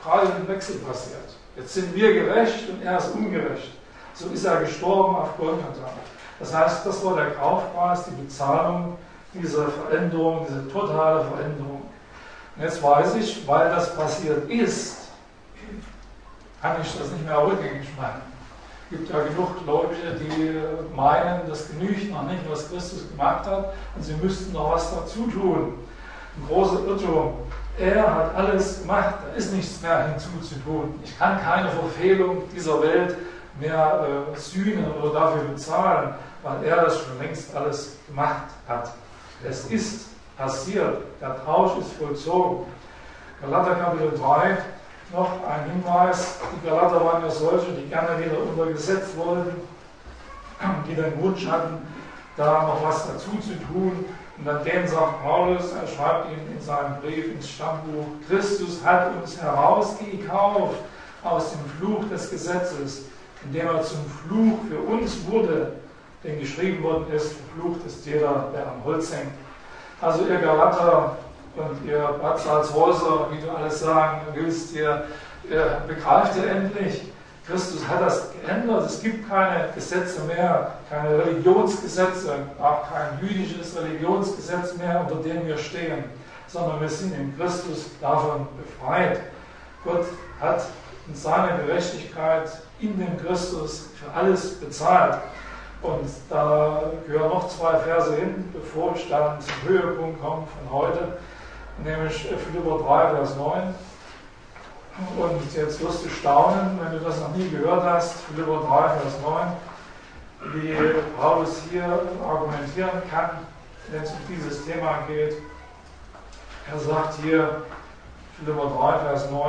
gerade ein Wechsel passiert. Jetzt sind wir gerecht und er ist ungerecht. So ist er gestorben auf Golgatha. Das heißt, das war der Kaufpreis, die Bezahlung dieser Veränderung, diese totale Veränderung. Und jetzt weiß ich, weil das passiert ist, kann ich das nicht mehr rückgängig machen. Es gibt ja genug Gläubige, die meinen, das genügt noch nicht, was Christus gemacht hat, und sie müssten noch was dazu tun. Ein großer Irrtum. Er hat alles gemacht, da ist nichts mehr hinzuzutun. Ich kann keine Verfehlung dieser Welt mehr sühnen oder dafür bezahlen, weil er das schon längst alles gemacht hat. Es ist passiert, der Tausch ist vollzogen. Galater Kapitel 3, noch ein Hinweis, die Galater waren ja solche, die gerne wieder unter Gesetz wollten, die den Wunsch hatten, da noch was dazu zu tun. Und an denen sagt Paulus, er schreibt ihnen in seinem Brief ins Stammbuch, Christus hat uns herausgekauft aus dem Fluch des Gesetzes, indem er zum Fluch für uns wurde, denn geschrieben worden ist, verflucht ist jeder, der am Holz hängt. Also ihr Galater und ihr Bad Salzhäuser, wie du alles sagen willst, ihr begreift ihr endlich, Christus hat das geändert. Es gibt keine Gesetze mehr, keine Religionsgesetze, auch kein jüdisches Religionsgesetz mehr, unter dem wir stehen, sondern wir sind in Christus davon befreit. Gott hat in seiner Gerechtigkeit in dem Christus für alles bezahlt. Und da gehören noch 2 Verse hin, bevor ich dann zum Höhepunkt komme von heute, nämlich Philipper 3, Vers 9. Und jetzt wirst du staunen, wenn du das noch nie gehört hast, Philipper 3, Vers 9, wie Paulus hier argumentieren kann, wenn es um dieses Thema geht. Er sagt hier, Philipper 3, Vers 9,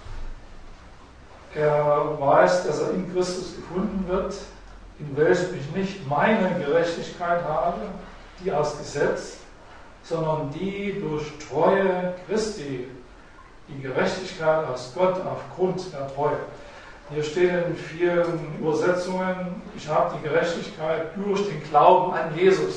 er weiß, dass er in Christus gefunden wird, in welchem ich nicht meine Gerechtigkeit habe, die aus Gesetz, sondern die durch Treue Christi, die Gerechtigkeit aus Gott aufgrund der Treue. Hier steht in vielen Übersetzungen, ich habe die Gerechtigkeit durch den Glauben an Jesus.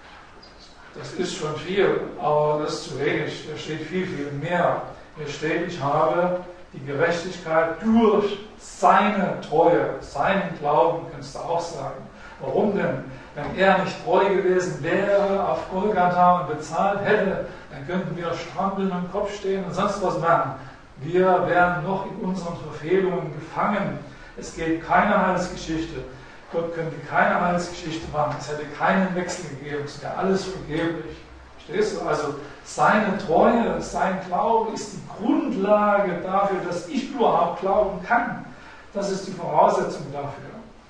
Das ist schon viel, aber das ist zu wenig. Hier steht viel, viel mehr. Hier steht, ich habe die Gerechtigkeit durch seine Treue, seinen Glauben, kannst du auch sagen. Warum denn? Wenn er nicht treu gewesen wäre auf Golgatha und bezahlt hätte, dann könnten wir strampeln und Kopf stehen und sonst was machen. Wir wären noch in unseren Verfehlungen gefangen. Es geht keine Heilsgeschichte. Gott könnte keine Heilsgeschichte machen. Es hätte keinen Wechsel gegeben. Es wäre alles vergeblich. Verstehst du? Also seine Treue, sein Glaube ist die Grundlage dafür, dass ich überhaupt glauben kann. Das ist die Voraussetzung dafür.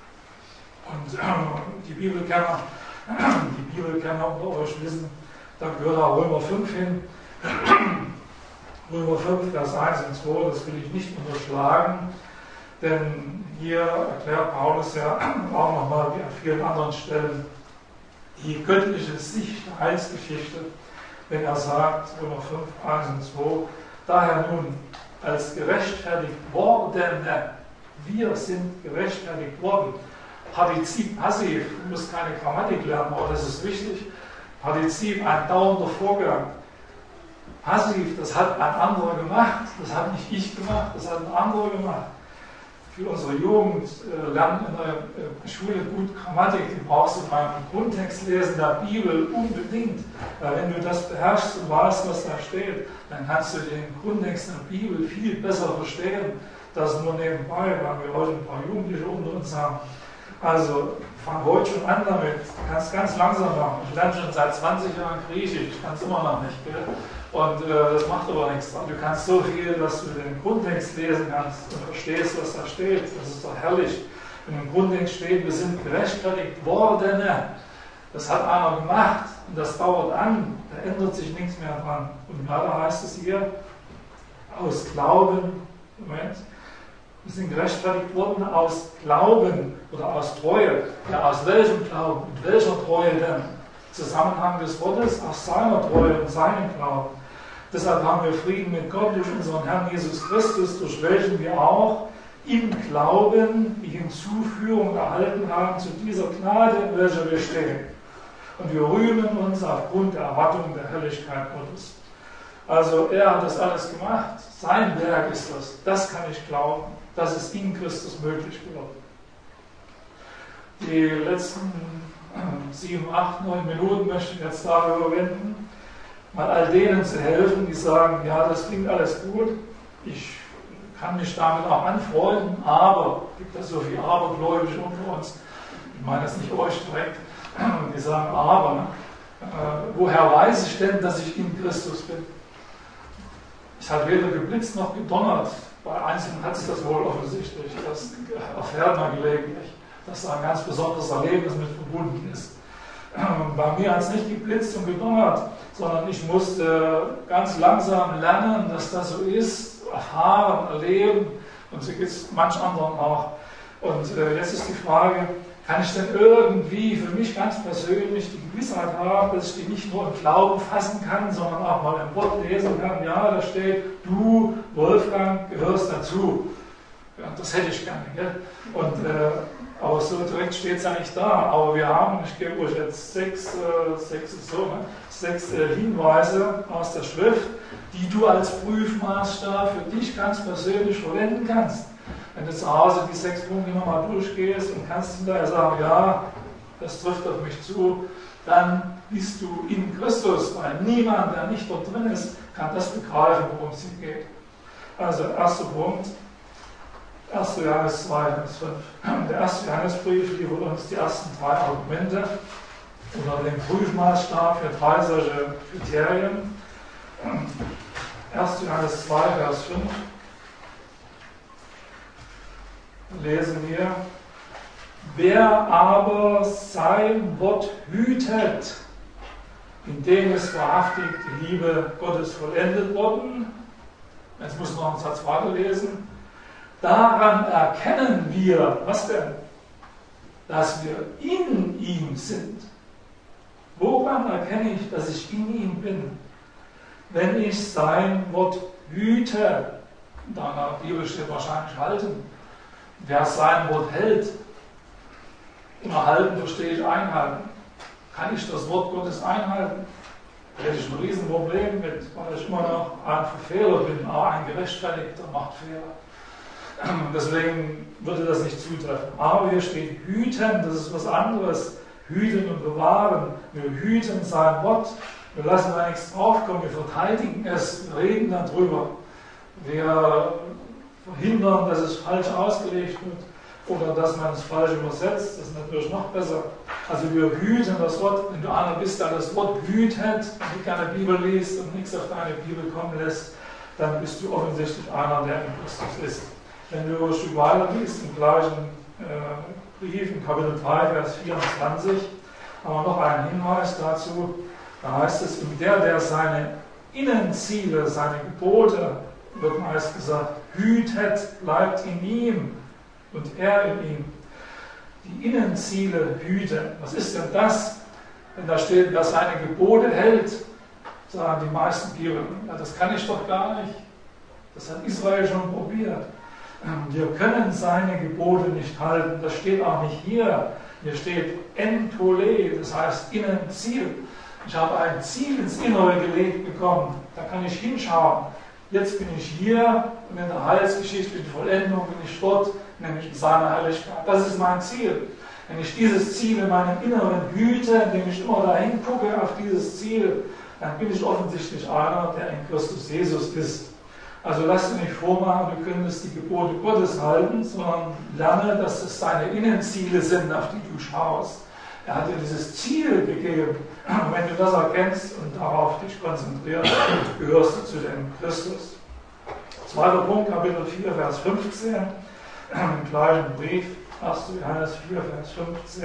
Und die Bibelkenner unter euch wissen, da gehört auch Römer 5 hin. Römer 5, Vers 1 und 2, das will ich nicht unterschlagen, denn hier erklärt Paulus ja auch nochmal wie an vielen anderen Stellen die göttliche Sicht der Heilsgeschichte, wenn er sagt, Römer 5, 1 und 2, daher nun als gerechtfertigt Wordene, wir sind gerechtfertigt worden. Partizip passiv, du musst keine Grammatik lernen, aber das ist wichtig. Partizip, ein dauernder Vorgang. Passiv, das hat ein anderer gemacht, das hat nicht ich gemacht, das hat ein anderer gemacht. Für unsere Jugend lernen in der Schule gut Grammatik, die brauchst du beim Grundtextlesen der Bibel unbedingt. Weil wenn du das beherrschst und weißt, was da steht, dann kannst du den Grundtext der Bibel viel besser verstehen. Das nur nebenbei, weil wir heute ein paar Jugendliche unter uns haben. Also fang heute schon an damit. Du kannst ganz langsam machen. Ich lerne schon seit 20 Jahren Griechisch, ich kann es immer noch nicht. Gell? Und das macht aber nichts. Du kannst so viel, dass du den Grundtext lesen kannst und verstehst, was da steht. Das ist doch herrlich. Wenn im Grundtext steht, wir sind gerechtfertigt worden. Das hat einer gemacht und das dauert an. Da ändert sich nichts mehr dran. Und weiter heißt es hier, aus Glauben, Moment, wir sind gerechtfertigt worden aus Glauben oder aus Treue. Ja, aus welchem Glauben? Mit welcher Treue denn? Zusammenhang des Wortes, aus seiner Treue und seinem Glauben. Deshalb haben wir Frieden mit Gott durch unseren Herrn Jesus Christus, durch welchen wir auch im Glauben die Hinzuführung erhalten haben zu dieser Gnade, in welcher wir stehen. Und wir rühmen uns aufgrund der Erwartung der Herrlichkeit Gottes. Also er hat das alles gemacht, sein Werk ist das. Das kann ich glauben. Das ist in Christus möglich geworden. Die letzten 7, 8, 9 Minuten möchte ich jetzt darüber wenden, mal all denen zu helfen, die sagen, ja, das klingt alles gut, ich kann mich damit auch anfreunden, aber, es gibt ja so viele Abergläubige unter uns, ich meine das nicht euch direkt, die sagen, aber, ne? Woher weiß ich denn, dass ich in Christus bin? Es hat weder geblitzt noch gedonnert. Bei Einzelnen hat sich das wohl offensichtlich. Das erfährt man gelegentlich, dass da ein ganz besonderes Erlebnis mit verbunden ist. Bei mir hat es nicht geblitzt und gedonnert, sondern ich musste ganz langsam lernen, dass das so ist, erfahren, erleben. Und so geht es manch anderen auch. Und jetzt ist die Frage, kann ich denn irgendwie für mich ganz persönlich die Gewissheit haben, dass ich die nicht nur im Glauben fassen kann, sondern auch mal im Wort lesen kann? Ja, da steht, du, Wolfgang, gehörst dazu. Ja, das hätte ich gerne. Gell? Und, aber so direkt steht es ja nicht da. Aber wir haben, ich gebe euch jetzt sechs Hinweise aus der Schrift, die du als Prüfmaßstab für dich ganz persönlich verwenden kannst. Wenn du zu Hause die 6 Punkte nochmal durchgehst und kannst hinterher sagen, ja, das trifft auf mich zu, dann bist du in Christus, weil niemand, der nicht dort drin ist, kann das begreifen, worum es hier geht. Also, erster Punkt, 1. Johannes 2, Vers 5. Der erste Johannesbrief liefert uns die ersten 3 Argumente oder den Prüfmaßstab für 3 solche Kriterien. 1. Johannes 2, Vers 5. Lesen wir, wer aber sein Wort hütet, in dem ist wahrhaftig die Liebe Gottes vollendet worden. Jetzt muss man noch einen Satz weiterlesen. Daran erkennen wir, was denn? Dass wir in ihm sind. Woran erkenne ich, dass ich in ihm bin? Wenn ich sein Wort hüte, in deiner Bibel steht wahrscheinlich halten. Wer sein Wort hält, immer halten verstehe ich einhalten. Kann ich das Wort Gottes einhalten? Da hätte ich ein Riesenproblem mit, weil ich immer noch ein Verfehler bin, auch ein Gerechtfertigter macht Fehler. Deswegen würde das nicht zutreffen. Aber hier steht hüten, das ist was anderes. Hüten und bewahren. Wir hüten sein Wort. Wir lassen da nichts draufkommen, wir verteidigen es, wir reden darüber. Wir verhindern, dass es falsch ausgelegt wird oder dass man es falsch übersetzt. Das ist natürlich noch besser. Also wir hüten das Wort. Wenn du einer bist, der das Wort hütet und keine Bibel liest und nichts auf deine Bibel kommen lässt, dann bist du offensichtlich einer, der in Christus ist. Wenn du ein Stück weiter liest, im gleichen Brief, in Kapitel 3, Vers 24, haben wir noch einen Hinweis dazu. Da heißt es, und der seine Innenziele, seine Gebote, wird meist gesagt, hütet, bleibt in ihm und er in ihm. Die Innenziele hüten. Was ist denn das? Wenn da steht, wer seine Gebote hält, sagen die meisten Bibeln, ja, das kann ich doch gar nicht. Das hat Israel schon probiert. Wir können seine Gebote nicht halten. Das steht auch nicht hier. Hier steht Entole, das heißt Innenziel. Ich habe ein Ziel ins Innere gelegt bekommen. Da kann ich hinschauen. Jetzt bin ich hier und in der Heilsgeschichte, in der Vollendung bin ich dort, nämlich in seiner Heiligkeit. Das ist mein Ziel. Wenn ich dieses Ziel in meinem Inneren hüte, indem ich immer dahin gucke auf dieses Ziel, dann bin ich offensichtlich einer, der in Christus Jesus ist. Also lass dir nicht vormachen, du könntest die Gebote Gottes halten, sondern lerne, dass es seine Innenziele sind, auf die du schaust. Er hat dir dieses Ziel gegeben. Und wenn du das erkennst und darauf dich konzentrierst, gehörst du zu dem Christus. Zweiter Punkt, Kapitel 4, Vers 15, im gleichen Brief, 1. Johannes 4, Vers 15.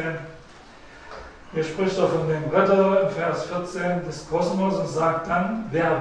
Hier spricht er von dem Retter im Vers 14 des Kosmos und sagt dann, wer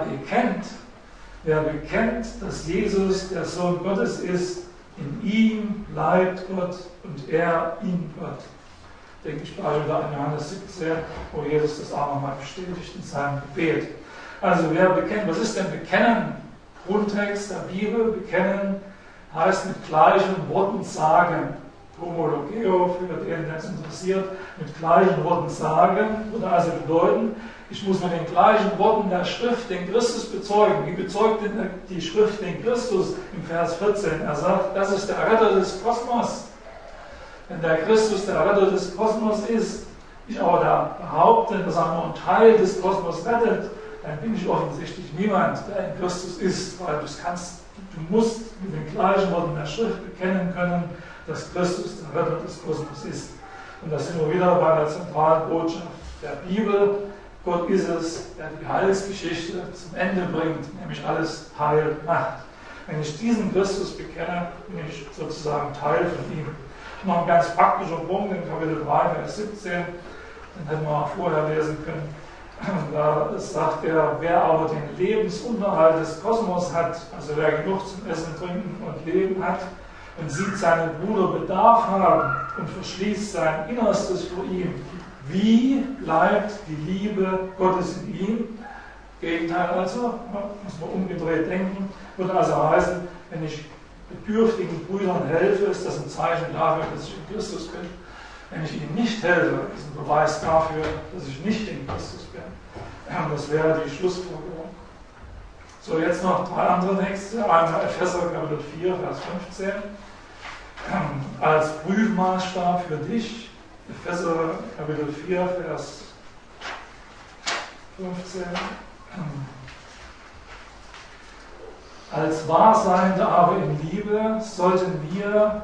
bekennt, dass Jesus der Sohn Gottes ist, in ihm bleibt Gott und er in Gott. Denke ich wieder an Johannes 17, wo Jesus das auch nochmal bestätigt in seinem Gebet. Also wer bekennt, was ist denn bekennen? Grundtext der Bibel, bekennen heißt mit gleichen Worten sagen. Homologeo, für den, der es interessiert, mit gleichen Worten sagen, würde also bedeuten, Ich muss mit den gleichen Worten der Schrift den Christus bezeugen. Wie bezeugt denn die Schrift den Christus im Vers 14? Er sagt, das ist der Retter des Kosmos. Wenn der Christus der Retter des Kosmos ist, ich aber da behaupte, dass er nur einen Teil des Kosmos rettet, dann bin ich offensichtlich niemand, der in Christus ist, weil du musst mit den gleichen Worten der Schrift bekennen können, dass Christus der Retter des Kosmos ist. Und da sind wir wieder bei der zentralen Botschaft der Bibel. Gott ist es, der die Heilsgeschichte zum Ende bringt, nämlich alles heil macht. Wenn ich diesen Christus bekenne, bin ich sozusagen Teil von ihm. Noch ein ganz praktischer Punkt in Kapitel 3, Vers 17, den hätten wir auch vorher lesen können. Da sagt er, wer aber den Lebensunterhalt des Kosmos hat, also wer genug zum Essen, Trinken und Leben hat, und sieht seinen Bruder Bedarf haben und verschließt sein Innerstes vor ihm, wie bleibt die Liebe Gottes in ihm? Gegenteil also, muss man umgedreht denken, würde also heißen, wenn ich bedürftigen Brüdern helfe, ist das ein Zeichen dafür, dass ich in Christus bin. Wenn ich ihnen nicht helfe, ist ein Beweis dafür, dass ich nicht in Christus bin. Das wäre die Schlussfolgerung. So, jetzt noch drei andere Texte. Einmal Epheser Kapitel 4, Vers 15. Als Prüfmaßstab für dich. Epheser Kapitel 4, Vers 15. Als Wahrseiende aber in Liebe sollten wir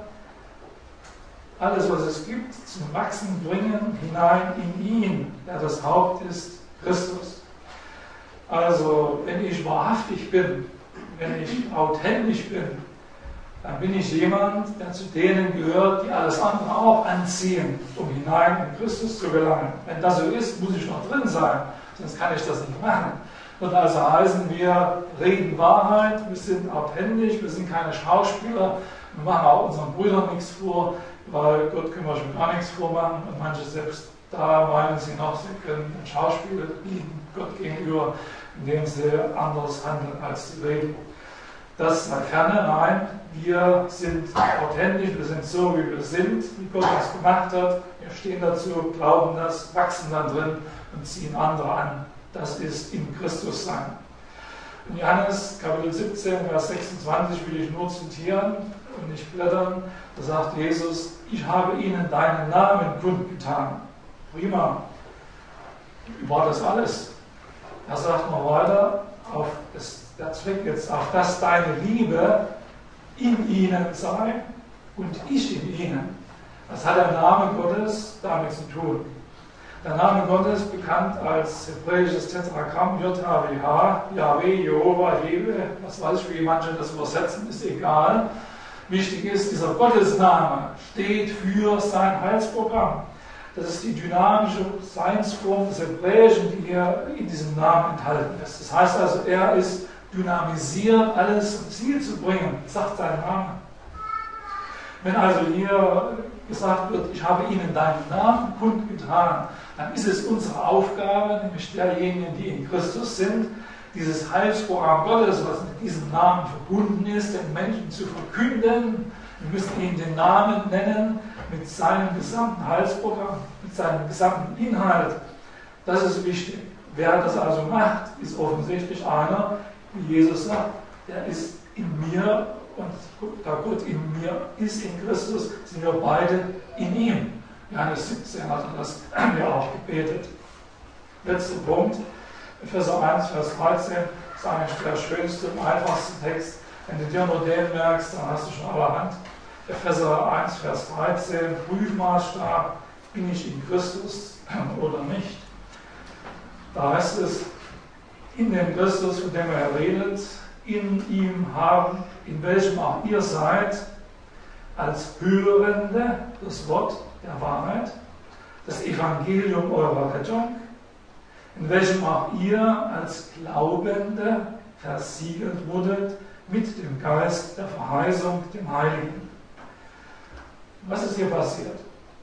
alles, was es gibt, zum Wachsen bringen, hinein in ihn, der das Haupt ist, Christus. Also, wenn ich wahrhaftig bin, wenn ich authentisch bin, dann bin ich jemand, der zu denen gehört, die alles andere auch anziehen, um hinein in Christus zu gelangen. Wenn das so ist, muss ich noch drin sein, sonst kann ich das nicht machen. Und also heißen, wir reden Wahrheit, wir sind authentisch, wir sind keine Schauspieler, wir machen auch unseren Brüdern nichts vor, weil Gott können wir schon gar nichts vormachen und manche selbst da meinen sie noch, sie können ein Schauspiel bieten Gott gegenüber, indem sie anders handeln, als sie reden. Das sei ferne, nein, wir sind authentisch, wir sind so, wie wir sind, wie Gott uns gemacht hat, wir stehen dazu, glauben das, wachsen da drin und ziehen andere an. Das ist in Christus sein. In Johannes Kapitel 17, Vers 26 will ich nur zitieren und nicht blättern. Da sagt Jesus, ich habe ihnen deinen Namen kundgetan. Prima. War das alles? Er sagt noch weiter, der Zweck jetzt, auf dass deine Liebe in ihnen sei und ich in ihnen. Was hat der Name Gottes damit zu tun? Der Name Gottes, bekannt als hebräisches Tetragramm JHWH, Yahweh, Jehova, Hewe, was weiß ich, wie manche das übersetzen, ist egal. Wichtig ist, dieser Gottesname steht für sein Heilsprogramm. Das ist die dynamische Seinsform des Hebräischen, die hier in diesem Namen enthalten ist. Das heißt also, er ist dynamisiert, alles zum Ziel zu bringen, sagt sein Name. Wenn also hier gesagt wird, ich habe ihnen deinen Namen kundgetan, dann ist es unsere Aufgabe, nämlich derjenigen, die in Christus sind, dieses Heilsprogramm Gottes, was mit diesem Namen verbunden ist, den Menschen zu verkünden. Wir müssen ihnen den Namen nennen mit seinem gesamten Heilsprogramm, mit seinem gesamten Inhalt. Das ist wichtig. Wer das also macht, ist offensichtlich einer, wie Jesus sagt, der ist in mir und da Gott in mir ist, in Christus, sind wir beide in ihm. Johannes 17 hat das ja auch gebetet. Letzter Punkt, Epheser 1, Vers 13, ist eigentlich der schönste und einfachste Text. Wenn du dir nur den merkst, dann hast du schon allerhand. Epheser 1, Vers 13, Prüfmaßstab, bin ich in Christus oder nicht? Da heißt es, in dem Christus, von dem er redet, in ihm haben, in welchem auch ihr seid, als Hörende das Wort der Wahrheit, das Evangelium eurer Rettung, in welchem auch ihr als Glaubende versiegelt wurdet mit dem Geist der Verheißung, dem Heiligen. Was ist hier passiert?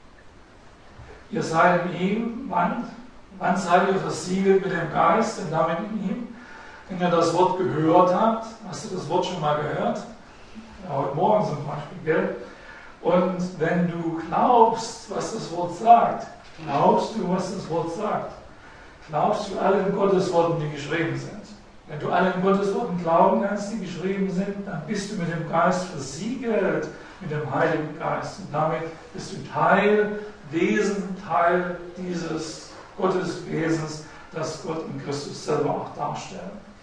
Ihr seid in ihm, wann seid ihr versiegelt mit dem Geist und damit in ihm? Wenn ihr das Wort gehört habt, hast du das Wort schon mal gehört? Ja, heute Morgen zum Beispiel, gell? Und wenn du glaubst, was das Wort sagt, glaubst du, was das Wort sagt? glaubst du allen Gottesworten, die geschrieben sind. Wenn du allen Gottesworten glauben kannst, die geschrieben sind, dann bist du mit dem Geist versiegelt, mit dem Heiligen Geist. Und damit bist du Teil dieses Gotteswesens, das Gott in Christus selber auch darstellt.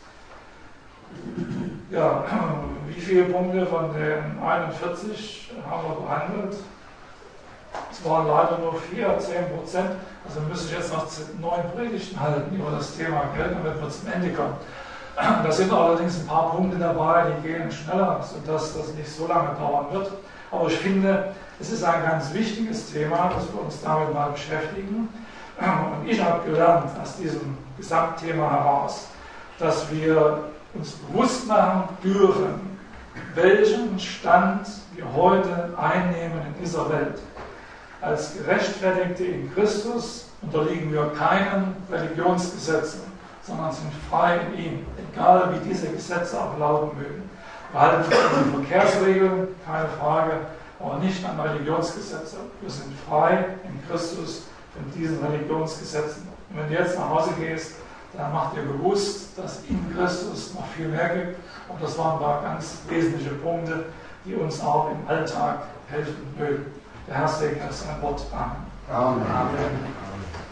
Ja, wie viele Punkte von den 41 haben wir behandelt? Es waren leider nur 4, 10%. Also müsste ich jetzt noch 9 Predigten halten über das Thema Geld, damit wir zum Ende kommen. Da sind allerdings ein paar Punkte dabei, die gehen schneller, sodass das nicht so lange dauern wird. Aber ich finde, es ist ein ganz wichtiges Thema, dass wir uns damit mal beschäftigen. Und ich habe gelernt aus diesem Gesamtthema heraus, dass wir uns bewusst machen dürfen, welchen Stand wir heute einnehmen in dieser Welt. Als Gerechtfertigte in Christus unterliegen wir keinen Religionsgesetzen, sondern sind frei in ihm, egal wie diese Gesetze auch lauten mögen. Wir halten uns an die Verkehrsregeln, keine Frage, aber nicht an Religionsgesetze. Wir sind frei in Christus von diesen Religionsgesetzen. Und wenn du jetzt nach Hause gehst, dann mach dir bewusst, dass in Christus noch viel mehr gibt. Und das waren ein paar ganz wesentliche Punkte, die uns auch im Alltag helfen mögen. Der Herr segne sein Wort. Amen. Amen. Amen.